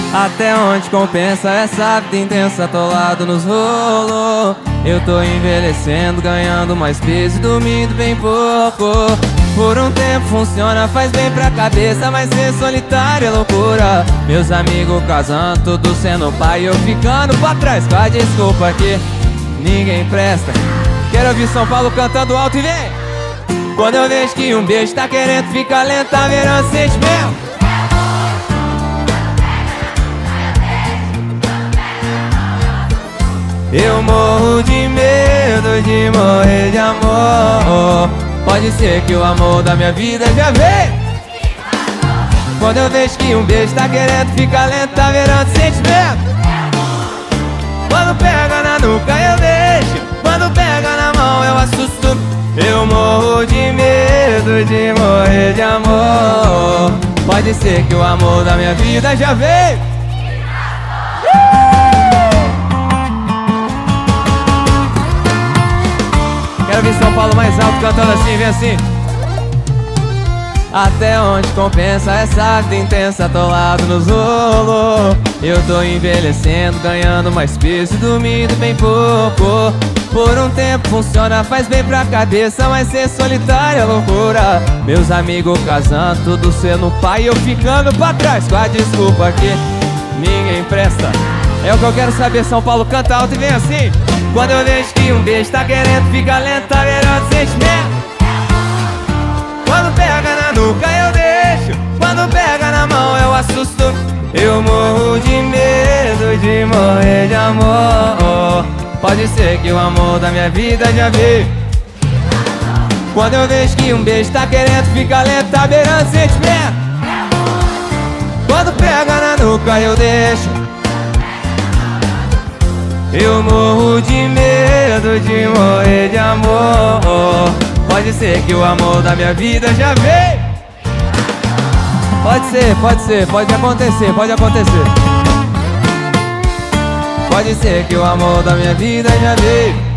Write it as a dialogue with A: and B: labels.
A: Até onde compensa essa vida intensa, atolado nos rolos. Eu tô envelhecendo, ganhando mais peso e dormindo bem pouco. Por um tempo funciona, faz bem pra cabeça, mas ser solitário é loucura. Meus amigos casando, tudo sendo pai, eu ficando pra trás com a desculpa que ninguém presta. Quero ouvir São Paulo cantando alto e vem! Quando eu vejo que um beijo tá querendo ficar lento, tá virando sentimento. Eu morro de medo de morrer de amor. Pode ser que o amor da minha vida já veio. Quando eu vejo que um beijo tá querendo ficar lento, tá virando sentimento. Quando pega na nuca eu deixo, quando pega na mão eu assusto. Eu morro de medo de morrer de amor. Pode ser que o amor da minha vida já veio. Quero ver São Paulo mais alto cantando assim, vem assim. Até onde compensa essa vida intensa, atolado nos rolos. Eu tô envelhecendo, ganhando mais peso e dormindo bem pouco. Por um tempo funciona, faz bem pra cabeça, mas ser solitário é loucura. Meus amigos casando, tudo sendo pai, eu ficando pra trás com a desculpa que ninguém presta. É o que eu quero saber, São Paulo, canta alto e vem assim. Quando eu vejo que um beijo tá querendo ficar lento, tá virando sentimento. Quando pega na nuca eu deixo, quando pega na mão eu assusto. Eu morro de medo de morrer de amor. Pode ser que o amor da minha vida já veio. Quando eu vejo que um beijo tá querendo ficar lento, tá beirando sentimento. Quando pega na nuca eu deixo. Eu morro de medo de morrer de amor. Pode ser que o amor da minha vida já veio. Pode ser, pode acontecer, pode acontecer. Pode ser que o amor da minha vida já veio.